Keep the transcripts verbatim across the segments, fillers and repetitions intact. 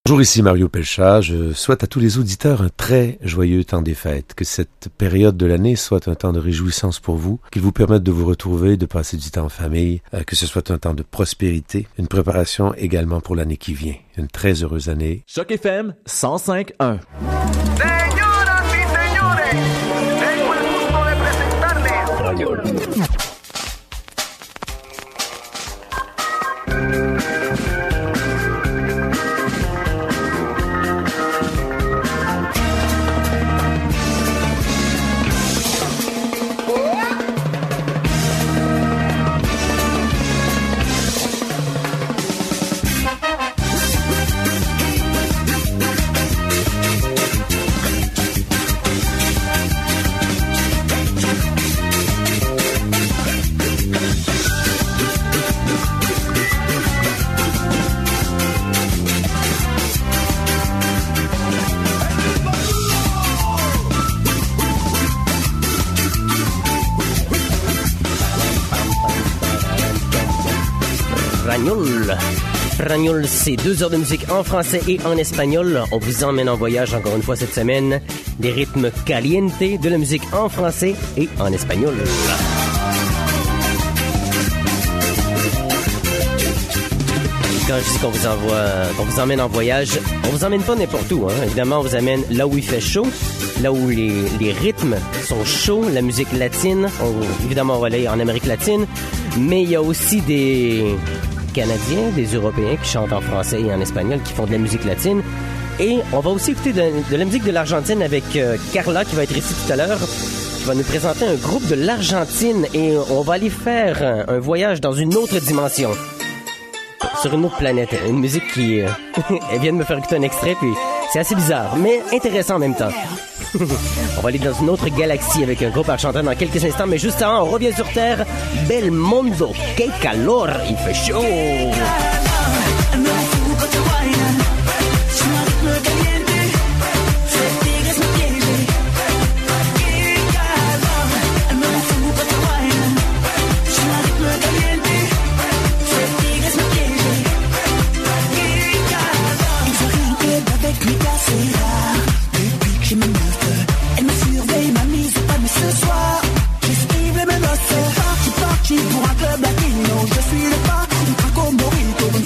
Bonjour, ici Mario Pelchat. Je souhaite à tous les auditeurs un très joyeux temps des fêtes. Que cette période de l'année soit un temps de réjouissance pour vous, qu'il vous permette de vous retrouver, de passer du temps en famille, euh, que ce soit un temps de prospérité, une préparation également pour l'année qui vient. Une très heureuse année. Choc F M cent cinq point un. Señoras y señores, tengo el gusto de presentarles. Ragnol. Ragnol, c'est deux heures de musique en français et en espagnol. On vous emmène en voyage encore une fois cette semaine. Des rythmes caliente, de la musique en français et en espagnol. Quand je dis qu'on vous envoie, qu'on vous emmène en voyage, on vous emmène pas n'importe où, hein. Évidemment, on vous amène là où il fait chaud, là où les, les rythmes sont chauds, la musique latine. On, évidemment, on va aller en Amérique latine, mais il y a aussi des Canadiens, des Européens qui chantent en français et en espagnol, qui font de la musique latine. Et on va aussi écouter de, de la musique de l'Argentine avec euh, Carla, qui va être ici tout à l'heure, qui va nous présenter un groupe de l'Argentine, et on va aller faire un, un voyage dans une autre dimension. Sur une autre planète. Une musique qui... Euh, elle vient de me faire écouter un extrait, puis c'est assez bizarre, mais intéressant en même temps. On va aller dans une autre galaxie avec un groupe argentin dans quelques instants, mais juste avant, on revient sur Terre. Bel Mondo, que calor, il fait chaud! Pour un club latino, je suis le pas, un comorito.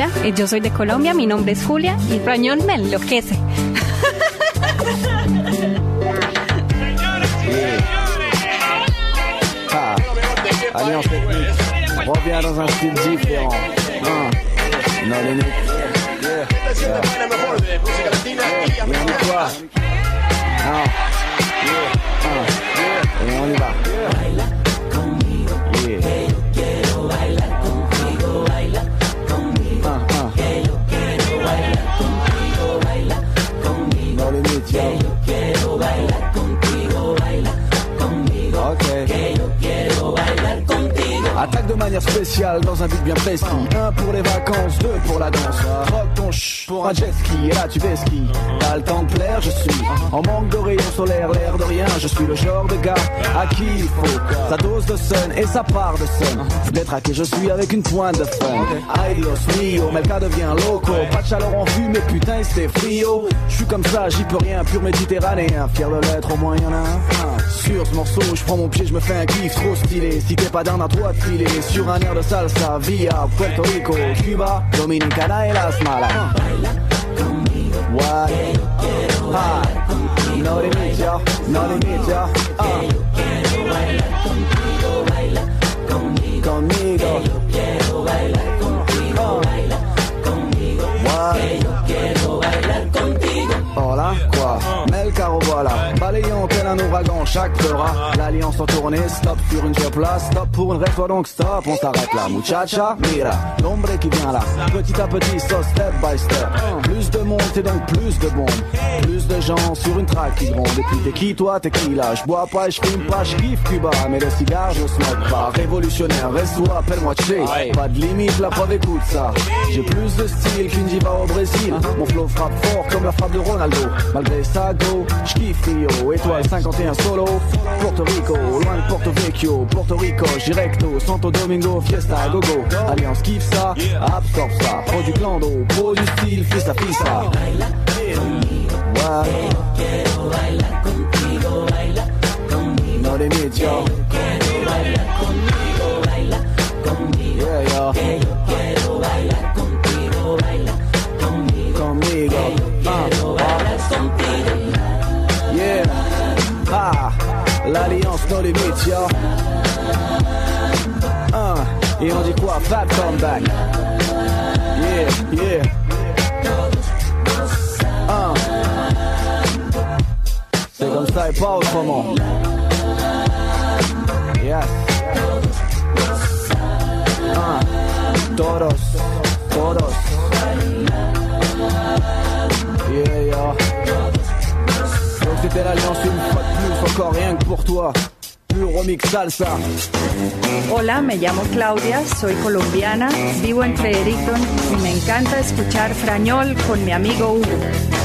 Hola, yo soy de Colombia, mi nombre es Julia y Frañol me enloquece. Ah, Alliance Technique, reviens dans un style différent. Ah, non, les nuits. Yeah. Yeah. Yeah. Yeah. Quoi? Ah. Yeah. Ah. Et on y va. Yeah. Ah, ah. Dans les nuits, tiens. Ok. Attaque de manière spéciale dans un but bien précis. Un pour les vacances, deux pour la danse. Rock ton ch pour un jet ski. Et là tu fais ski. T'as le temps de plaire, je suis en manque de rayons solaires, l'air de rien. Je suis le genre de gars à qui il faut sa dose de sun et sa part de sun. Détraqué, je suis avec une pointe de fun. Ay Dios mio, Melka devient loco. Pas de chaleur en vue, mais putain c'est frio. Je suis comme ça, j'y peux rien, pur méditerranéen. Fier de l'être, au moins y'en a un. Sur ce morceau, je prends mon pied, je me fais un kiff trop stylé. Si t'es pas d'un à toi de filer sur un air de salsa via Puerto Rico, Cuba, Dominicana et Las Malas. What? Ah, no limit, yo, no limit, yo. Ah. Conmigo. Ah. Hola, quoi? Melka revoilà, balayant tel un ouragan, chaque fera l'alliance en tournée, stop sur une job là, stop pour une reste, donc stop, on s'arrête là, muchacha, mira, l'ombre qui vient là, petit à petit, so step by step, plus de monde et donc plus de bombes, plus de gens sur une track qui grondent, et puis t'es qui toi, t'es qui là, je bois pas, je fume pas, je kiffe Cuba, mais le cigare je smoke pas, révolutionnaire, reste-toi, appelle-moi Che, pas de limite, la preuve écoute ça, j'ai plus de style qu'une diva au Brésil, mon flow frappe fort comme la frappe de Ronaldo, malgré ça go, j'kiffe Rio, étoile cinquante et un solo, Porto Rico, loin de Porto Vecchio, Porto Rico, directo, Santo Domingo, fiesta, gogo, Alliance kiffe ça, absorbe ça, pro du clando, pro du style, fiesta, fiesta. Ouais. No limit, yo. Yeah, yo. Conmigo. Ah. Yeah. Ah. L'alliance no limit, yo. Ah. Et on dit quoi? Fat comeback. Yeah, yeah. Ah. C'est comme ça et pas autrement. Yes. Ah. Todos, todos. Yeah, yeah. Donc c'était l'alliance une fois de plus, encore rien que pour toi. Pur remix salsa. Hola, me llamo Claudia, soy colombiana, vivo en Fredericton y me encanta escuchar Frañol con mi amigo Hugo.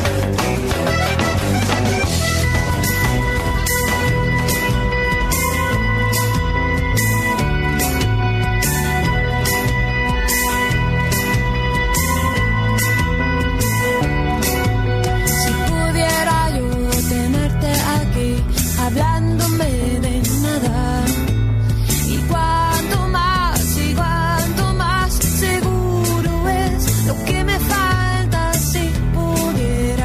Hablándome de nada, y cuanto más y cuanto más seguro es lo que me falta si pudiera.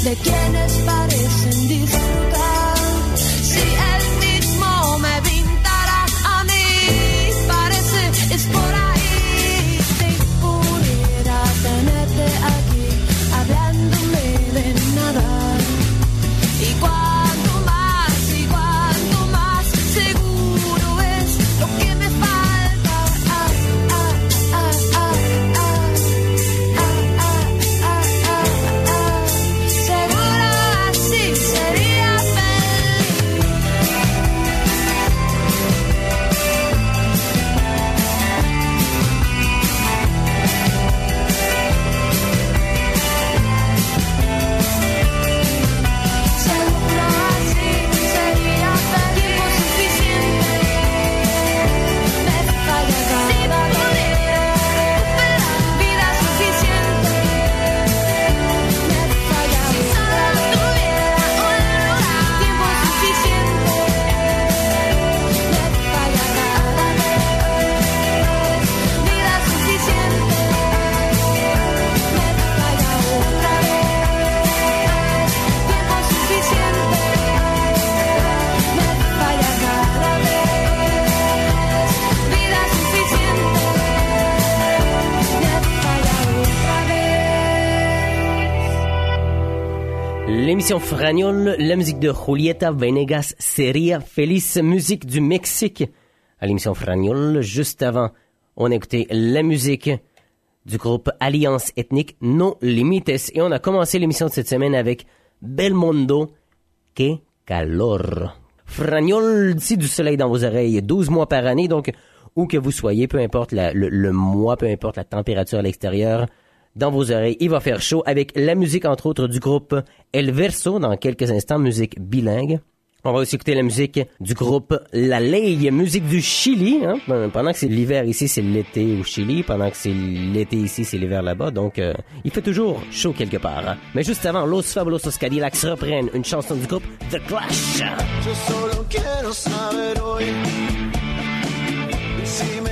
de quienes parecen disfrutar. Si él mismo me pintara a mí, parece es por ahí. Si pudiera tenerte aquí, hablándome de nada. Y cuanto más, y cuanto más, seguro es lo que me falta. Ah, ah, ah, ah, ah, ah, ah, ah, ah, ah. Seguro así sería feliz. Seguro así sería feliz. Tiempo suficiente me falla cada vez. Vida suficiente me falla otra vez. Tiempo suficiente me falla cada vez. Vida suficiente me falla otra vez. Tiempo suficiente me falla cada vez. Vida suficiente me falla otra vez. L'émission Fragnole, la musique de Julieta Venegas, Seria Feliz, musique du Mexique. À l'émission Fragnole, juste avant, on a écouté la musique du groupe Alliance Ethnique No Limites. Et on a commencé l'émission de cette semaine avec Belmondo, Que Calor. Fragnole, c'est du soleil dans vos oreilles douze mois par année, donc où que vous soyez, peu importe la- le, le mois, peu importe la température à l'extérieur, dans vos oreilles, il va faire chaud avec la musique, entre autres, du groupe El Verso, dans quelques instants, musique bilingue. On va aussi écouter la musique du groupe La Ley, musique du Chili. Hein? Pendant que c'est l'hiver ici, c'est l'été au Chili. Pendant que c'est l'été ici, c'est l'hiver là-bas. Donc, euh, il fait toujours chaud quelque part. Hein? Mais juste avant, Los Fabulosos Cadillacs reprennent une chanson du groupe The Clash. Yo solo quiero saber hoy si